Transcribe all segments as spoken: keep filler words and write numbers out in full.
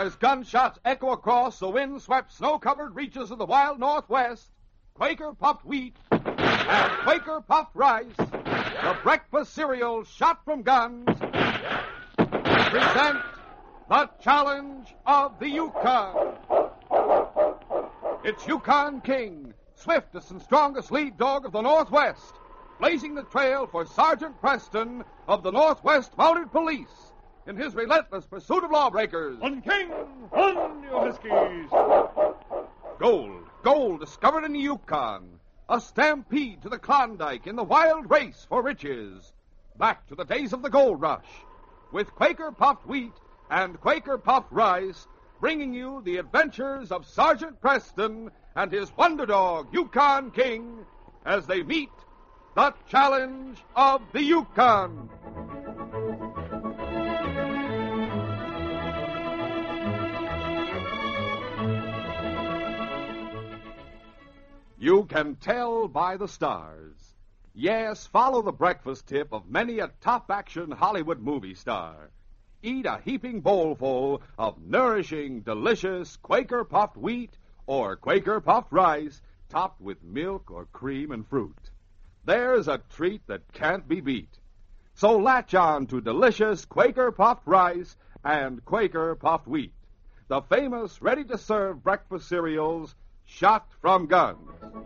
as gunshots echo across the wind-swept, snow-covered reaches of the wild Northwest, Quaker puffed wheat and Quaker puffed rice, the breakfast cereal shot from guns, present the challenge of the Yukon. It's Yukon King, swiftest and strongest lead dog of the Northwest, blazing the trail for Sergeant Preston of the Northwest Mounted Police in his relentless pursuit of lawbreakers. On King, on, you Huskies! Gold, gold discovered in the Yukon. A stampede to the Klondike in the wild race for riches. Back to the days of the gold rush, with Quaker puffed wheat and Quaker puffed rice, bringing you the adventures of Sergeant Preston and his wonder dog, Yukon King, as they meet the challenge of the Yukon. You can tell by the stars. Yes, follow the breakfast tip of many a top-action Hollywood movie star. Eat a heaping bowlful of nourishing, delicious Quaker puffed wheat or Quaker puffed rice topped with milk or cream and fruit. There's a treat that can't be beat. So latch on to delicious Quaker puffed rice and Quaker puffed wheat, the famous ready-to-serve breakfast cereals shot from guns.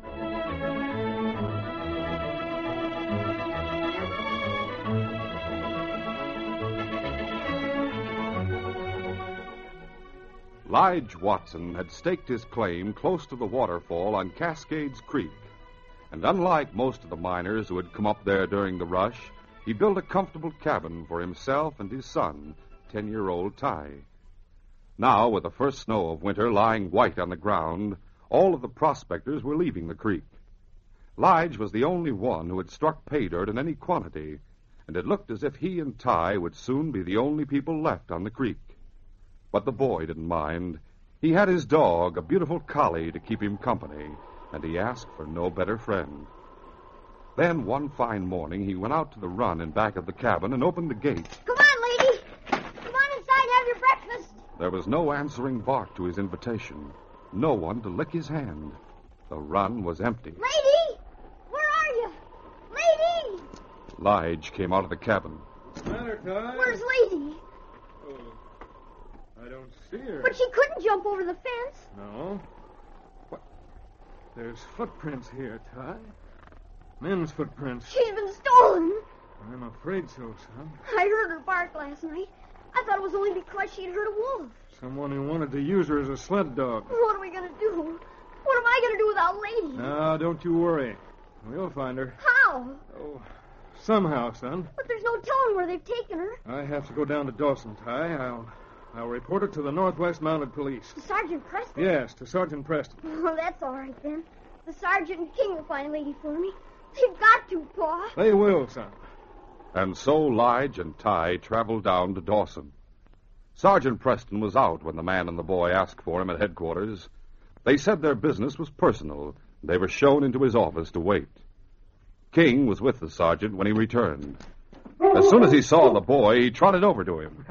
Lige Watson had staked his claim close to the waterfall on Cascades Creek. And unlike most of the miners who had come up there during the rush, he built a comfortable cabin for himself and his son, ten-year-old Ty. Now, with the first snow of winter lying white on the ground, all of the prospectors were leaving the creek. Lige was the only one who had struck pay dirt in any quantity, and it looked as if he and Ty would soon be the only people left on the creek. But the boy didn't mind. He had his dog, a beautiful collie, to keep him company, and he asked for no better friend. Then, one fine morning, he went out to the run in back of the cabin and opened the gate. Come on, lady. Come on inside and have your breakfast. There was no answering bark to his invitation. No one to lick his hand. The run was empty. Lady! Where are you? Lady! Lige came out of the cabin. What's the matter, Ty? Where's Lady? Oh, I don't see her. But she couldn't jump over the fence. No. What? There's footprints here, Ty. Men's footprints. She's been stolen. I'm afraid so, son. I heard her bark last night. I thought it was only because she'd heard a wolf. Someone who wanted to use her as a sled dog. What are we going to do? What am I going to do without Lady? Now, don't you worry. We'll find her. How? Oh, somehow, son. But there's no telling where they've taken her. I have to go down to Dawson, Ty. I'll, I'll report it to the Northwest Mounted Police. To Sergeant Preston? Yes, to Sergeant Preston. Oh, that's all right, then. The sergeant and King will find Lady for me. They've got to, Pa. They will, son. And so Lige and Ty traveled down to Dawson. Sergeant Preston was out when the man and the boy asked for him at headquarters. They said their business was personal. They were shown into his office to wait. King was with the sergeant when he returned. As soon as he saw the boy, he trotted over to him.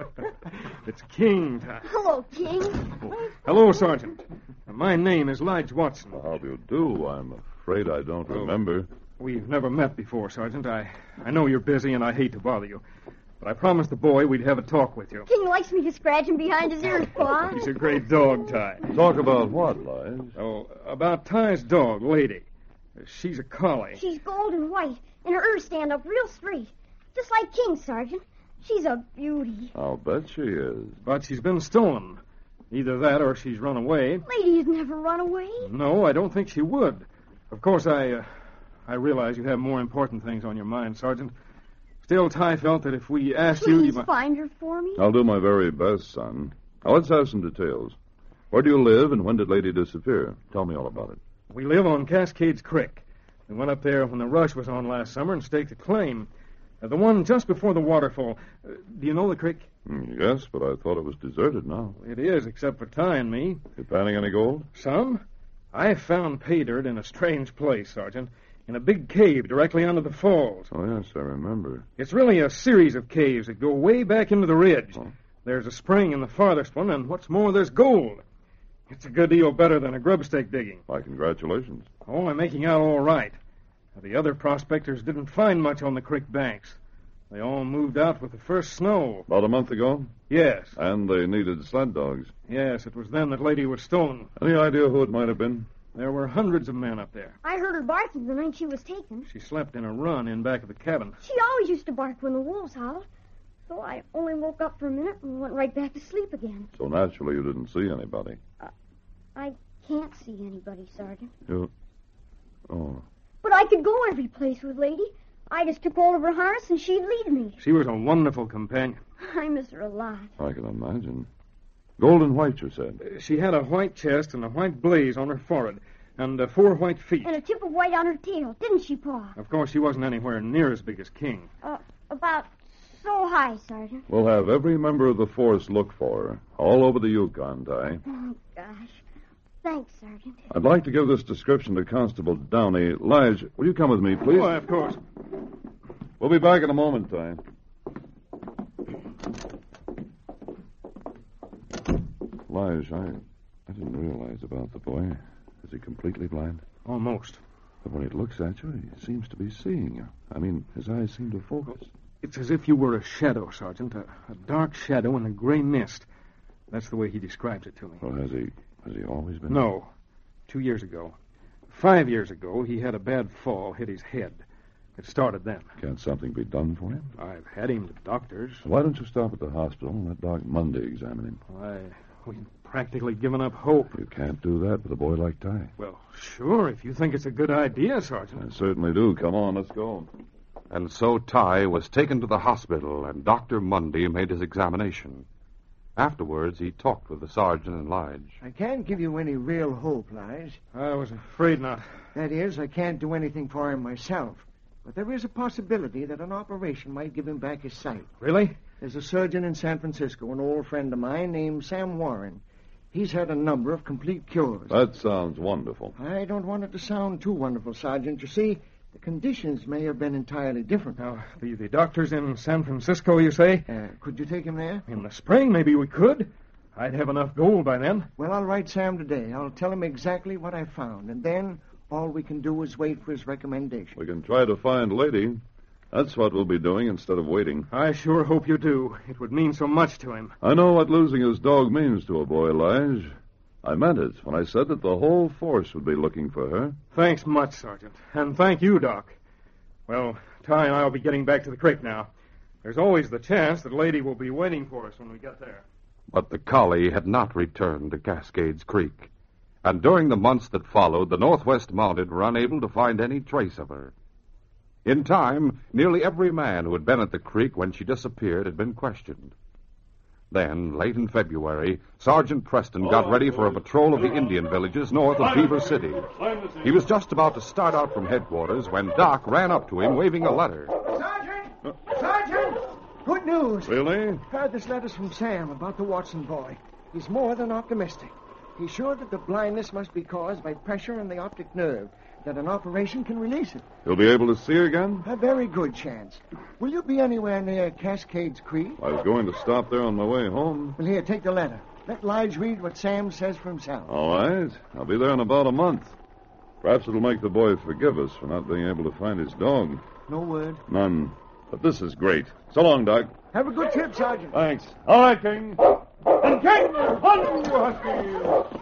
It's King, Ty. Hello, King. Hello, Sergeant. My name is Lige Watson. How do you do? I'm afraid I don't Oh. remember. We've never met before, Sergeant. I, I know you're busy, and I hate to bother you. But I promised the boy we'd have a talk with you. King likes me to scratch him behind his ears, Pa. He's a great dog, Ty. Talk about what, Lige? Oh, about Ty's dog, Lady. She's a collie. She's gold and white, and her ears stand up real straight. Just like King, Sergeant. She's a beauty. I'll bet she is. But she's been stolen. Either that or she's run away. Lady's never run away. No, I don't think she would. Of course, I, uh, I realize you have more important things on your mind, Sergeant. Still, Ty felt that if we asked you... Please you might... find her for me. I'll do my very best, son. Now, let's have some details. Where do you live, and when did Lady disappear? Tell me all about it. We live on Cascades Creek. We went up there when the rush was on last summer and staked a claim. Uh, the one just before the waterfall. Uh, do you know the creek? Mm, yes, but I thought it was deserted now. It is, except for Ty and me. You panning any gold? Some? I found pay dirt in a strange place, Sergeant. In a big cave directly under the falls. Oh, yes, I remember. It's really a series of caves that go way back into the ridge. Oh. There's a spring in the farthest one, and what's more, there's gold. It's a good deal better than a grubstake digging. Why, congratulations. Oh, I'm making out all right. The other prospectors didn't find much on the creek banks. They all moved out with the first snow. About a month ago? Yes. And they needed sled dogs. Yes, it was then that Lady was stolen. Any idea who it might have been? There were hundreds of men up there. I heard her barking the night she was taken. She slept in a run in back of the cabin. She always used to bark when the wolves howled. So I only woke up for a minute and went right back to sleep again. So naturally you didn't see anybody. Uh, I can't see anybody, Sergeant. You... Oh. But I could go every place with Lady. I just took hold of her harness and she'd lead me. She was a wonderful companion. I miss her a lot. I can imagine. Gold and white, you said? Uh, She had a white chest and a white blaze on her forehead, and uh, four white feet. And a tip of white on her tail, didn't she, Pa? Of course, she wasn't anywhere near as big as King. Uh, about so high, Sergeant. We'll have every member of the force look for her, all over the Yukon, Ty. Oh, gosh. Thanks, Sergeant. I'd like to give this description to Constable Downey. Lige, will you come with me, please? Why, of course. We'll be back in a moment, Ty. Lige, I, I didn't realize about the boy. Is he completely blind? Almost. But when he looks at you, he seems to be seeing you. I mean, his eyes seem to focus. It's as if you were a shadow, Sergeant. A, a dark shadow in a gray mist. That's the way he describes it to me. Well, has he has he always been? No. Two years ago. Five years ago, he had a bad fall, hit his head. It started then. Can't something be done for him? I've had him to doctors. Why don't you stop at the hospital and let Doc Monday examine him? Why, we've practically given up hope. You can't do that with a boy like Ty. Well, sure, if you think it's a good idea, Sergeant. I certainly do. Come on, let's go. And so Ty was taken to the hospital, and Doctor Mundy made his examination. Afterwards, he talked with the sergeant and Lige. I can't give you any real hope, Lige. I was afraid not. That is, I can't do anything for him myself. But there is a possibility that an operation might give him back his sight. Really? There's a surgeon in San Francisco, an old friend of mine named Sam Warren. He's had a number of complete cures. That sounds wonderful. I don't want it to sound too wonderful, Sergeant. You see, the conditions may have been entirely different. Now, the, the doctor's in San Francisco, you say? Uh, could you take him there? In the spring, maybe we could. I'd have enough gold by then. Well, I'll write Sam today. I'll tell him exactly what I found, and then all we can do is wait for his recommendation. We can try to find Lady. That's what we'll be doing instead of waiting. I sure hope you do. It would mean so much to him. I know what losing his dog means to a boy, Lige. I meant it when I said that the whole force would be looking for her. Thanks much, Sergeant. And thank you, Doc. Well, Ty and I will be getting back to the creek now. There's always the chance that Lady will be waiting for us when we get there. But the collie had not returned to Cascades Creek. And during the months that followed, the Northwest Mounted were unable to find any trace of her. In time, nearly every man who had been at the creek when she disappeared had been questioned. Then, late in February, Sergeant Preston got ready for a patrol of the Indian villages north of Beaver City. He was just about to start out from headquarters when Doc ran up to him waving a letter. Sergeant! Sergeant! Good news. Really? Heard this letter's from Sam about the Watson boy. He's more than optimistic. He's sure that the blindness must be caused by pressure on the optic nerve, that an operation can release it. You'll be able to see her again? A very good chance. Will you be anywhere near Cascades Creek? I was going to stop there on my way home. Well, here, take the letter. Let Lige read what Sam says for himself. All right. I'll be there in about a month. Perhaps it'll make the boy forgive us for not being able to find his dog. No word. None. But this is great. So long, Doc. Have a good trip, Sergeant. Thanks. All right, King. And King, run, you husky!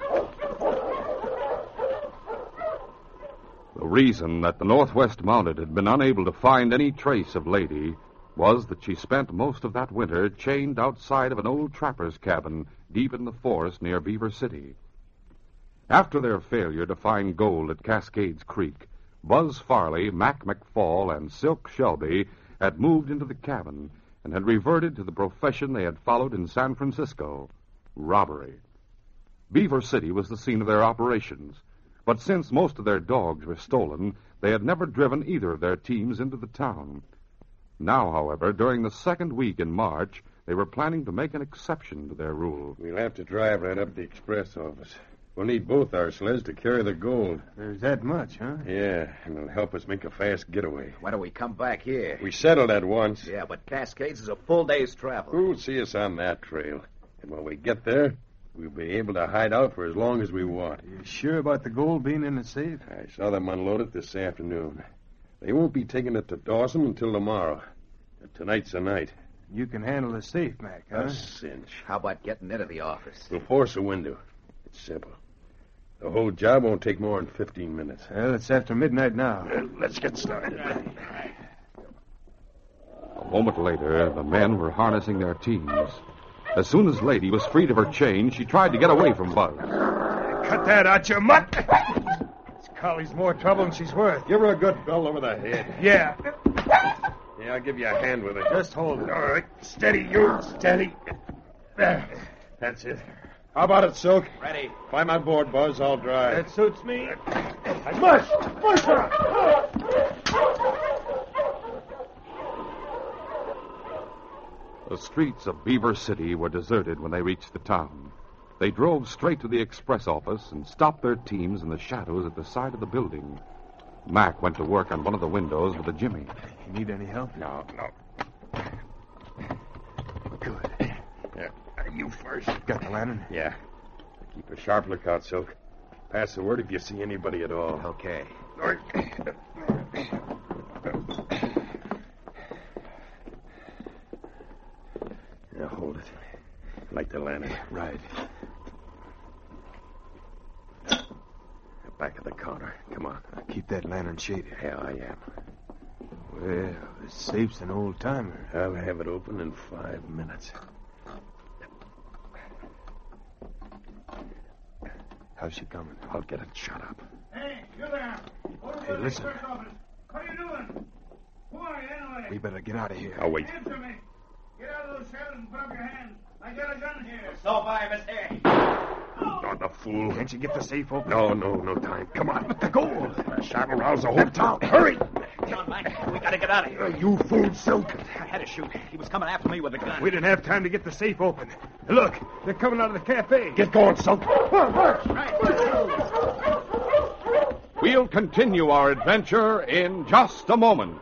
The reason that the Northwest Mounted had been unable to find any trace of Lady was that she spent most of that winter chained outside of an old trapper's cabin deep in the forest near Beaver City. After their failure to find gold at Cascades Creek, Buzz Farley, Mac McFall, and Silk Shelby had moved into the cabin and had reverted to the profession they had followed in San Francisco, robbery. Beaver City was the scene of their operations, but since most of their dogs were stolen, they had never driven either of their teams into the town. Now, however, during the second week in March, they were planning to make an exception to their rule. We'll have to drive right up to the express office. We'll need both our sleds to carry the gold. There's that much, huh? Yeah, and it'll help us make a fast getaway. Why don't we come back here? We settled that once. Yeah, but Cascades is a full day's travel. Who'll see us on that trail? And when we get there, we'll be able to hide out for as long as we want. You sure about the gold being in the safe? I saw them unload it this afternoon. They won't be taking it to Dawson until tomorrow. Tonight's the night. You can handle the safe, Mac, huh? A cinch. How about getting into the office? We'll force a window. It's simple. The whole job won't take more than fifteen minutes. Well, it's after midnight now. Well, let's get started. A moment later, the men were harnessing their teams. As soon as Lady was freed of her chain, she tried to get away from Buzz. Cut that out, you mutt! This collie's more trouble than she's worth. Give her a good belt over the head. Yeah. Yeah, I'll give you a hand with it. Just hold it. All right. Steady, you. Steady. There. That's it. How about it, Silk? Ready. Climb on board, Buzz. I'll drive. That suits me. Mush! Mush her! The streets of Beaver City were deserted when they reached the town. They drove straight to the express office and stopped their teams in the shadows at the side of the building. Mac went to work on one of the windows with a jimmy. You need any help? No, no. Good. Yeah. You first. Got the lantern? Yeah. Keep a sharp lookout, Silk. Pass the word if you see anybody at all. Okay. All right. Now, hold it. Light the lantern. Right. Back of the counter. Come on. Keep that lantern shaded. Yeah, I am. Well, this safe's an old-timer. I'll have it open in five minutes. How's she coming? I'll get it shut up. Hey, you there. Hey, listen. What are you doing? Who are you, anyway? We better get out of here. I'll wait. Answer me. Get out of those shadows and put up your hands. I got a gun here. So far, mister. Not the fool. Can't you get the safe open? No, no, no time. Come on. But the gold. The shot will rouse the whole town. Hurry. John, Mike, we gotta get out of here. You fool, Silk. I had to shoot. He was coming after me with a gun. We didn't have time to get the safe open. Look, they're coming out of the cafe. Get going, Silk. We'll continue our adventure in just a moment.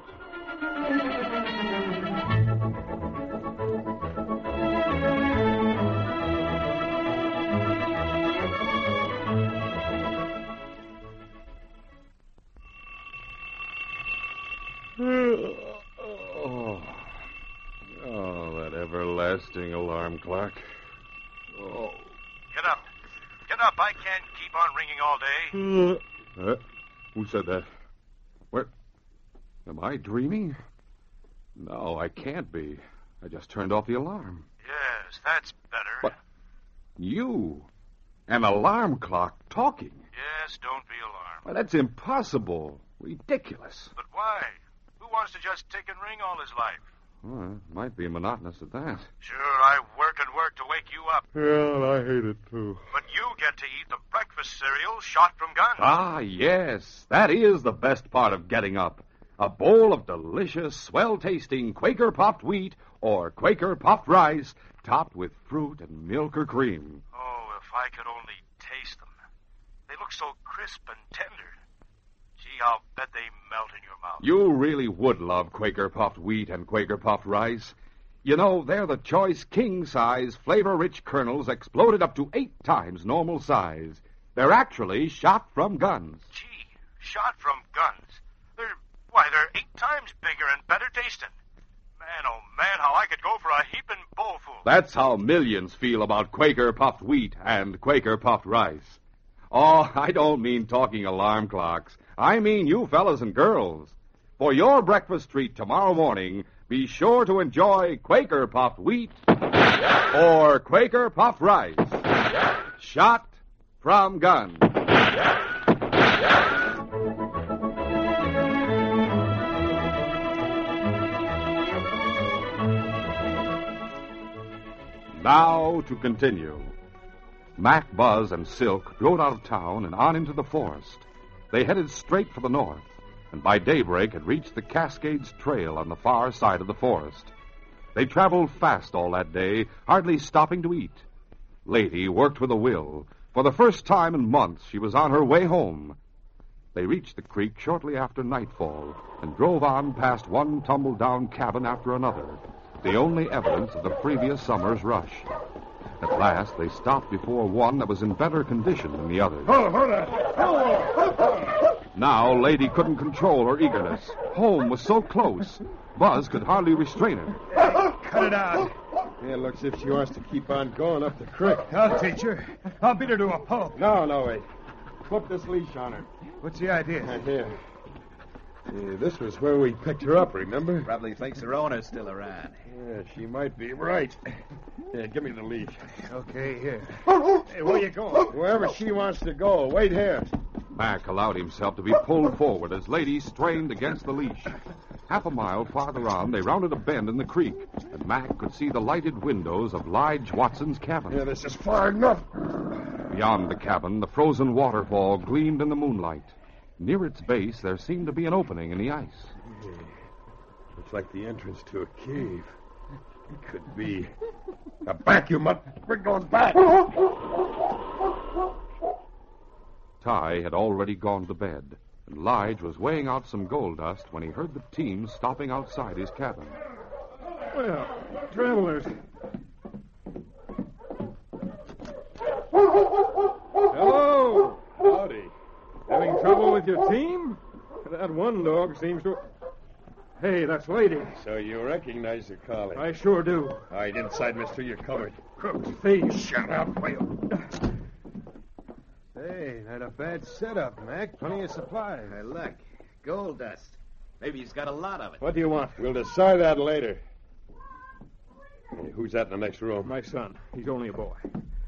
Oh. Oh, that everlasting alarm clock. Oh. Get up. Get up. I can't keep on ringing all day. Uh, who said that? Where? Am I dreaming? No, I can't be. I just turned off the alarm. Yes, that's better. What? You? An alarm clock talking? Yes, don't be alarmed. Well, that's impossible. Ridiculous. But why? Who wants to just tick and ring all his life? Well, it might be monotonous at that. Sure, I work and work to wake you up. Well, I hate it, too. But you get to eat the breakfast cereal shot from guns. Ah, yes. That is the best part of getting up. A bowl of delicious, swell-tasting Quaker puffed wheat or Quaker puffed rice topped with fruit and milk or cream. Oh, if I could only taste them. They look so crisp and tender. Gee, I'll bet they melt in your mouth. You really would love Quaker puffed wheat and Quaker puffed rice. You know, they're the choice king-size, flavor-rich kernels exploded up to eight times normal size. They're actually shot from guns. Gee, shot from guns. They're, why, they're eight times bigger and better tasting. Man, oh man, how I could go for a heaping bowlful. That's how millions feel about Quaker puffed wheat and Quaker puffed rice. Oh, I don't mean talking alarm clocks. I mean you fellas and girls. For your breakfast treat tomorrow morning, be sure to enjoy Quaker puffed wheat or Quaker puffed rice. Shot from guns. Now to continue. Mac, Buzz, and Silk rode out of town and on into the forest. They headed straight for the north, and by daybreak had reached the Cascades Trail on the far side of the forest. They traveled fast all that day, hardly stopping to eat. Lady worked with a will. For the first time in months, she was on her way home. They reached the creek shortly after nightfall and drove on past one tumble-down cabin after another, the only evidence of the previous summer's rush. At last, they stopped before one that was in better condition than the others. Oh, hold on. Now, Lady couldn't control her eagerness. Home was so close, Buzz could hardly restrain her. Cut it out. Yeah, it looks as if she wants to keep on going up the creek. I'll teach her. I'll beat her to a pulp. No, no, wait. Flip this leash on her. What's the idea? Right here. Yeah, this was where we picked her up, remember? Probably thinks her owner's still around. Yeah, she might be right. Yeah, give me the leash. Okay, here. Hey, where you going? Wherever she wants to go. Wait here. Mac allowed himself to be pulled forward as Lady strained against the leash. Half a mile farther on, they rounded a bend in the creek, and Mac could see the lighted windows of Lige Watson's cabin. Yeah, this is far enough. Beyond the cabin, the frozen waterfall gleamed in the moonlight. Near its base, there seemed to be an opening in the ice. Yeah. Looks like the entrance to a cave. It could be. Now back, you mutt. We're going back. Ty had already gone to bed, and Lige was weighing out some gold dust when he heard the team stopping outside his cabin. Well, travelers. Hello. Howdy. Having trouble with your team? That one dog seems to... Hey, that's Lady. So you recognize the collie? I sure do. All right, inside, mister. You're covered. Crook's face. Shut up, Whale. Hey, not a bad setup, Mac. Plenty of supplies. Hey, look. Gold dust. Maybe he's got a lot of it. What do you want? We'll decide that later. Hey, who's that in the next room? My son. He's only a boy.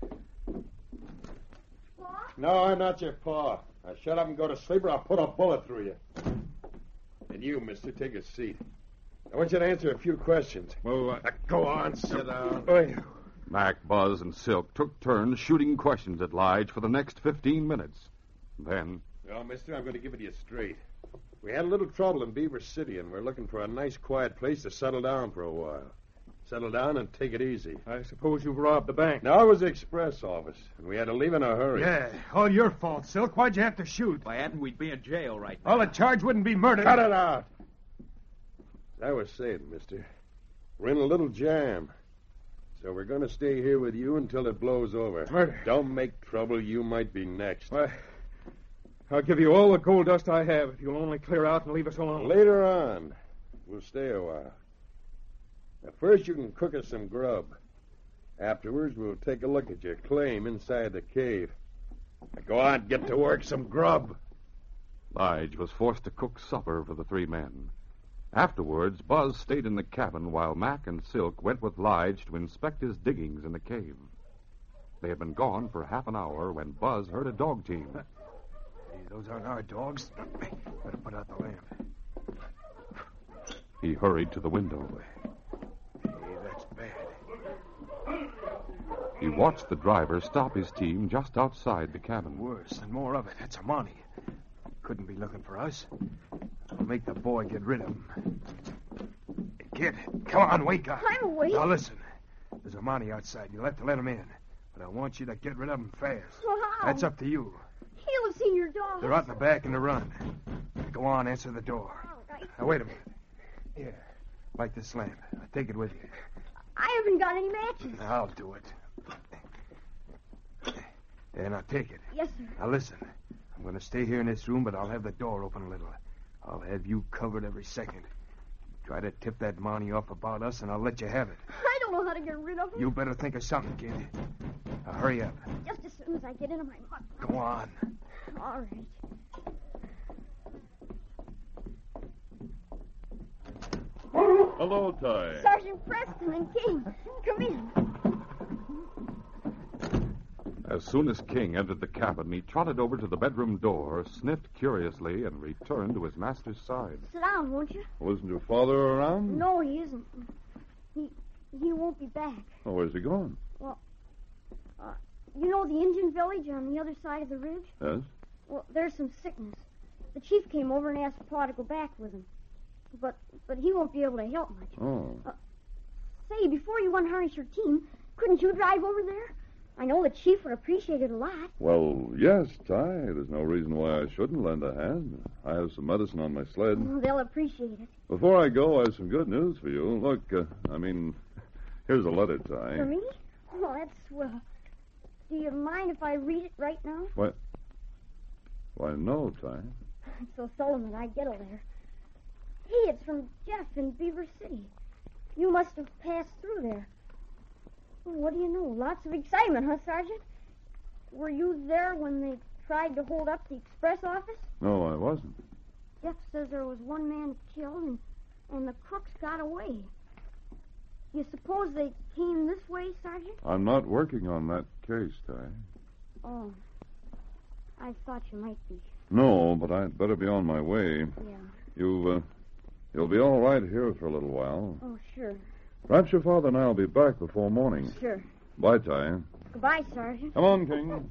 No, I'm not your pa. Now shut up and go to sleep or I'll put a bullet through you. And you, mister, take a seat. I want you to answer a few questions. Well, uh, Now, go on, sit down. Oi. Mac, Buzz, and Silk took turns shooting questions at Lige for the next fifteen minutes. Then, Well, mister, I'm going to give it to you straight. We had a little trouble in Beaver City, and we're looking for a nice, quiet place to settle down for a while. Settle down and take it easy. I suppose you've robbed the bank. No, it was the express office, and we had to leave in a hurry. Yeah, all your fault, Silk. Why'd you have to shoot? If I hadn't, we'd be in jail right now. All the charge wouldn't be murder. Cut it out. As I was saying, mister, we're in a little jam. So we're going to stay here with you until it blows over. Murder. Don't make trouble. You might be next. Why, I'll give you all the gold dust I have if you'll only clear out and leave us alone. Later on, we'll stay a while. At first, you can cook us some grub. Afterwards, we'll take a look at your claim inside the cave. Now go on, get to work, some grub. Lige was forced to cook supper for the three men. Afterwards, Buzz stayed in the cabin while Mac and Silk went with Lige to inspect his diggings in the cave. They had been gone for half an hour when Buzz heard a dog team. Hey, those aren't our dogs. Better put out the lamp. He hurried to the window. Hey, that's bad. He watched the driver stop his team just outside the cabin. Worse and more of it. That's a Monty. Couldn't be looking for us. I'll make the boy get rid of him. Hey, kid, come on, wake up. I'm awake. Now listen. There's a Monty outside. You'll have to let him in. But I want you to get rid of him fast. Well, how? That's up to you. He'll have seen your dog. They're out in the back in the run. Go on, answer the door. All right. Now, wait a minute. Here, light this lamp. Take it with you. I haven't got any matches. I'll do it. Yeah, now take it. Yes, sir. Now listen. I'm going to stay here in this room, but I'll have the door open a little. I'll have you covered every second. Try to tip that Monty off about us, and I'll let you have it. I don't know how to get rid of him. You better think of something, kid. Now hurry up. Just as soon as I get into my mutt. Go on. All right. Hello, Ty. Sergeant Preston and King, come in. As soon as King entered the cabin, he trotted over to the bedroom door, sniffed curiously, and returned to his master's side. Sit down, won't you? Wasn't your father around? No, he isn't. He he won't be back. Oh, where's he gone? Well, uh, you know the Indian village on the other side of the ridge? Yes? Well, there's some sickness. The chief came over and asked Pa to go back with him. But but he won't be able to help much. Oh. Uh, say, before you unharness your team, couldn't you drive over there? I know the chief would appreciate it a lot. Well, yes, Ty. There's no reason why I shouldn't lend a hand. I have some medicine on my sled. Oh, they'll appreciate it. Before I go, I have some good news for you. Look, uh, I mean, here's a letter, Ty. For me? Oh, that's swell. Do you mind if I read it right now? What? Why, no, Ty. So solemn that I get a letter. Hey, it's from Jeff in Beaver City. You must have passed through there. Well, what do you know? Lots of excitement, huh, Sergeant? Were you there when they tried to hold up the express office? No, I wasn't. Jeff says there was one man killed and, and the crooks got away. You suppose they came this way, Sergeant? I'm not working on that case, Ty. Oh. I thought you might be. No, but I'd better be on my way. Yeah. You, uh, you'll be all right here for a little while. Oh, sure. Perhaps your father and I will be back before morning. Sure. Bye, Ty. Goodbye, Sergeant. Come on, King.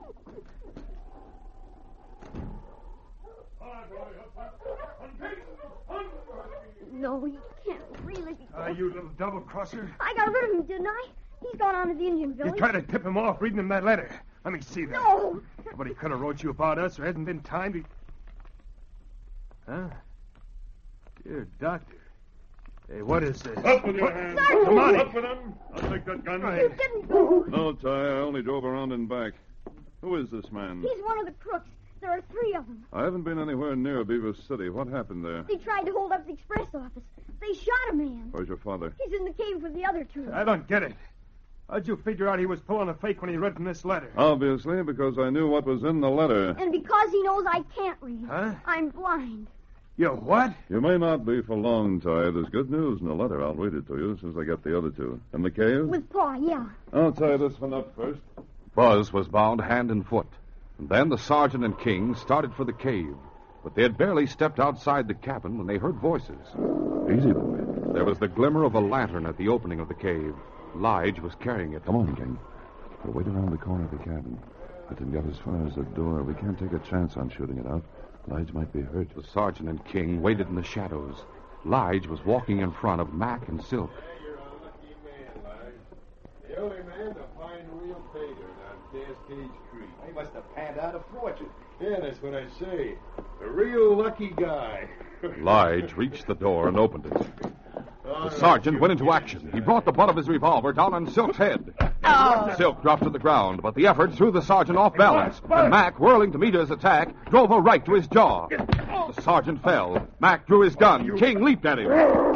No, he can't really. Ah, uh, you little double-crosser. I got rid of him, didn't I? He's gone on to the Indian village. You tried to tip him off reading him that letter. Let me see that. No! Somebody could have wrote you about us. There hasn't been time to... Huh? Dear doctor. Hey, what is this? Up with your hands. Sergeant! Come on. Up with them. I'll take that gun. You didn't go. No, Ty, I only drove around and back. Who is this man? He's one of the crooks. There are three of them. I haven't been anywhere near Beaver City. What happened there? They tried to hold up the express office. They shot a man. Where's your father? He's in the cave with the other two. I don't get it. How'd you figure out he was pulling a fake when he read from this letter? Obviously, because I knew what was in the letter. And because he knows I can't read. Huh? I'm blind. You what? You may not be for long, Ty. There's good news in the letter. I'll read it to you as soon as I get the other two. In the cave? With Pa, yeah. I'll tie this one up first. Buzz was bound hand and foot. And then the sergeant and King started for the cave. But they had barely stepped outside the cabin when they heard voices. Easy, boy. There was the glimmer of a lantern at the opening of the cave. Lige was carrying it. Come on, King. We'll wait around the corner of the cabin. Let him get as far as the door. We can't take a chance on shooting it out. Lige might be hurt. The sergeant and King waited in the shadows. Lige was walking in front of Mac and Silk. You're a lucky man, Lige. The only man to find real pay dirt on Cascade Creek. He must have panned out a fortune. Yeah, that's what I say. A real lucky guy. Lige reached the door and opened it. All The right, sergeant you- went into action. He brought the butt of his revolver down on Silk's head. Silk dropped to the ground, but the effort threw the sergeant off balance, and Mac, whirling to meet his attack, drove a right to his jaw. The sergeant fell. Mac drew his gun. King leaped at him.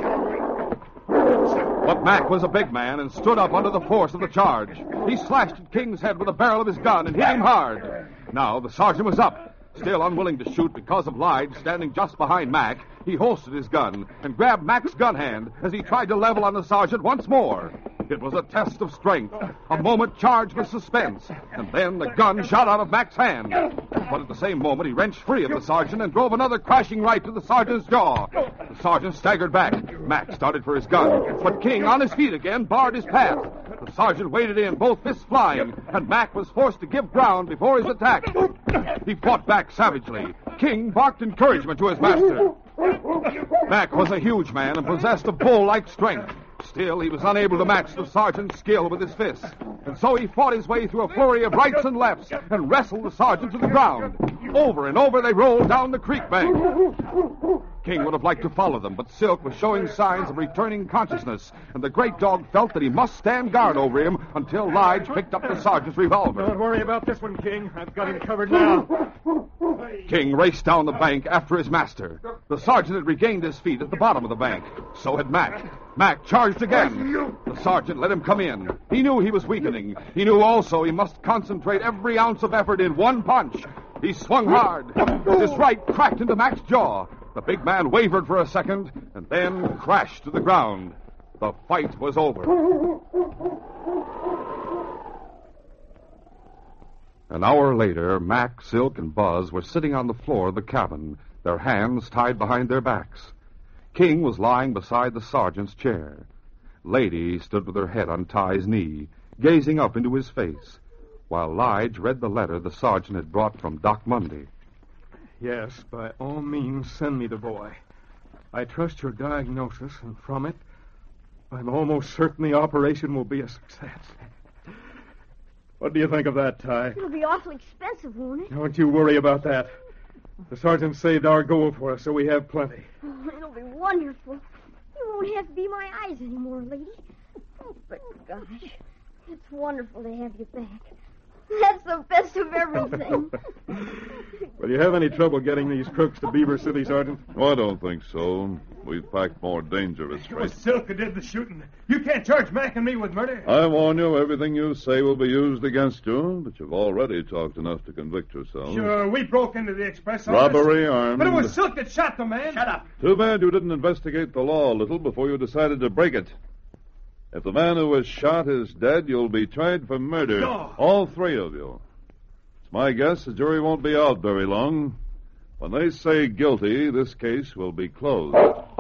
But Mac was a big man and stood up under the force of the charge. He slashed at King's head with the barrel of his gun and hit him hard. Now the sergeant was up. Still unwilling to shoot because of Lige standing just behind Mac, he holstered his gun and grabbed Mac's gun hand as he tried to level on the sergeant once more. It was a test of strength, a moment charged with suspense, and then the gun shot out of Mac's hand. But at the same moment, he wrenched free of the sergeant and drove another crashing right to the sergeant's jaw. The sergeant staggered back. Mac started for his gun, but King, on his feet again, barred his path. The sergeant waded in, both fists flying, and Mac was forced to give ground before his attack. He fought back savagely. King barked encouragement to his master. Mac was a huge man and possessed of bull-like strength. Still, he was unable to match the sergeant's skill with his fists. And so he fought his way through a flurry of rights and lefts and wrestled the sergeant to the ground. Over and over they rolled down the creek bank. King would have liked to follow them, but Silk was showing signs of returning consciousness, and the great dog felt that he must stand guard over him until Lige picked up the sergeant's revolver. Don't worry about this one, King. I've got him covered now. King raced down the bank after his master. The sergeant had regained his feet at the bottom of the bank. So had Mac. Mac charged again. The sergeant let him come in. He knew he was weakening. He knew also he must concentrate every ounce of effort in one punch. He swung hard. His right cracked into Mac's jaw. The big man wavered for a second and then crashed to the ground. The fight was over. An hour later, Mac, Silk, and Buzz were sitting on the floor of the cabin, their hands tied behind their backs. King was lying beside the sergeant's chair. Lady stood with her head on Ty's knee, gazing up into his face, while Lige read the letter the sergeant had brought from Doc Mundy. Yes, by all means, send me the boy. I trust your diagnosis, and from it, I'm almost certain the operation will be a success. What do you think of that, Ty? It'll be awfully expensive, won't it? Don't you worry about that. The sergeant saved our gold for us, so we have plenty. Oh, it'll be wonderful. You won't have to be my eyes anymore, lady. Oh, but gosh, it's wonderful to have you back. That's the best of everything. Will you have any trouble getting these crooks to Beaver City, Sergeant? Oh, I don't think so. We've packed more dangerous It was freight. Silk who did the shooting. You can't charge Mac and me with murder. I warn you, everything you say will be used against you, but you've already talked enough to convict yourself. Sure, we broke into the express office. Robbery, armed. But it was Silk that shot the man. Shut up. Too bad you didn't investigate the law a little before you decided to break it. If the man who was shot is dead, you'll be tried for murder. No. All three of you. It's my guess the jury won't be out very long. When they say guilty, this case will be closed.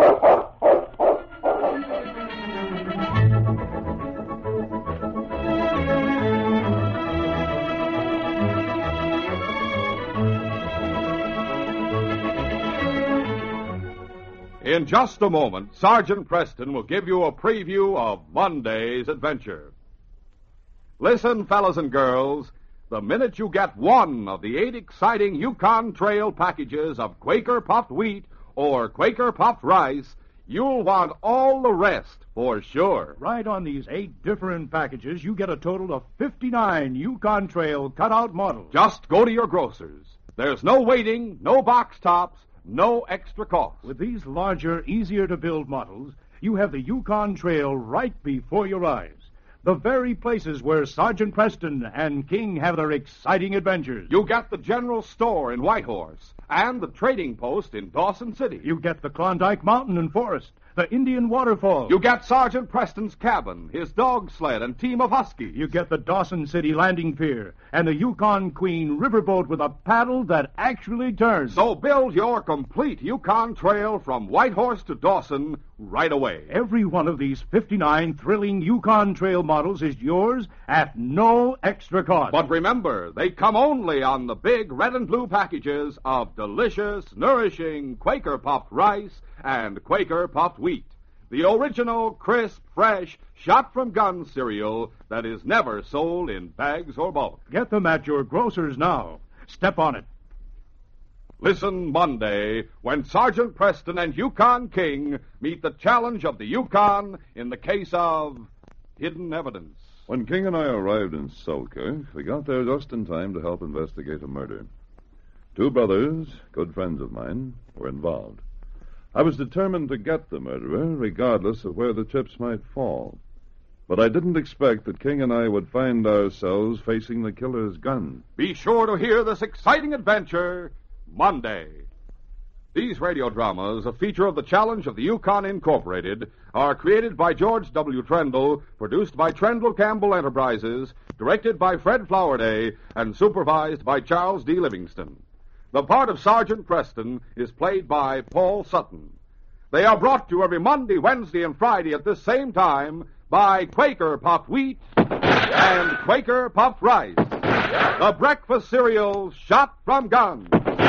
In just a moment, Sergeant Preston will give you a preview of Monday's adventure. Listen, fellas and girls, the minute you get one of the eight exciting Yukon Trail packages of Quaker puffed wheat or Quaker puffed rice, you'll want all the rest for sure. Right on these eight different packages, you get a total of fifty-nine Yukon Trail cutout models. Just go to your grocer's. There's no waiting, no box tops, no extra cost. With these larger, easier-to-build models, you have the Yukon Trail right before your eyes. The very places where Sergeant Preston and King have their exciting adventures. You get the general store in Whitehorse and the trading post in Dawson City. You get the Klondike Mountain and Forest, the Indian Waterfall. You get Sergeant Preston's cabin, his dog sled, and team of huskies. You get the Dawson City landing pier and the Yukon Queen riverboat with a paddle that actually turns. So build your complete Yukon Trail from Whitehorse to Dawson right away. Every one of these fifty-nine thrilling Yukon Trail models is yours at no extra cost. But remember, they come only on the big red and blue packages of delicious, nourishing Quaker puffed rice and Quaker puffed wheat. The original, crisp, fresh, shot-from-gun cereal that is never sold in bags or bulk. Get them at your grocer's now. Step on it. Listen Monday when Sergeant Preston and Yukon King meet the challenge of the Yukon in the case of hidden evidence. When King and I arrived in Selkirk, we got there just in time to help investigate a murder. Two brothers, good friends of mine, were involved. I was determined to get the murderer, regardless of where the chips might fall. But I didn't expect that King and I would find ourselves facing the killer's gun. Be sure to hear this exciting adventure Monday. These radio dramas, a feature of the Challenge of the Yukon Incorporated, are created by George W. Trendle, produced by Trendle Campbell Enterprises, directed by Fred Flowerday, and supervised by Charles D. Livingston. The part of Sergeant Preston is played by Paul Sutton. They are brought to you every Monday, Wednesday, and Friday at this same time by Quaker Puffed Wheat and Quaker Puffed Rice, the breakfast cereal shot from guns.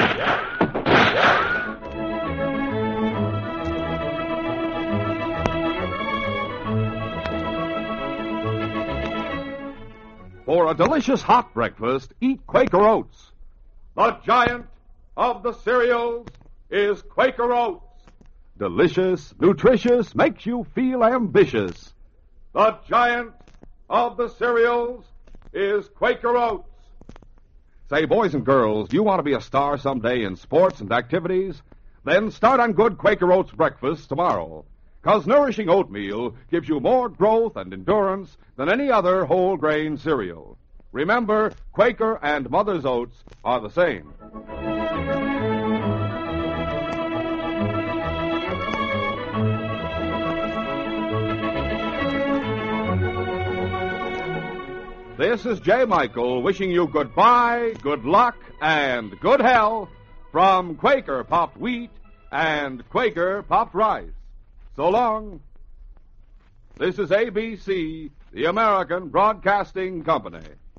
For a delicious hot breakfast, eat Quaker Oats. The giant of the cereals is Quaker Oats. Delicious, nutritious, makes you feel ambitious. The giant of the cereals is Quaker Oats. Say, boys and girls, do you want to be a star someday in sports and activities? Then start on good Quaker Oats breakfast tomorrow. Because nourishing oatmeal gives you more growth and endurance than any other whole grain cereal. Remember, Quaker and Mother's Oats are the same. This is J. Michael wishing you goodbye, good luck, and good health from Quaker Puffed Wheat and Quaker Puffed Rice. So long. This is A B C, the American Broadcasting Company.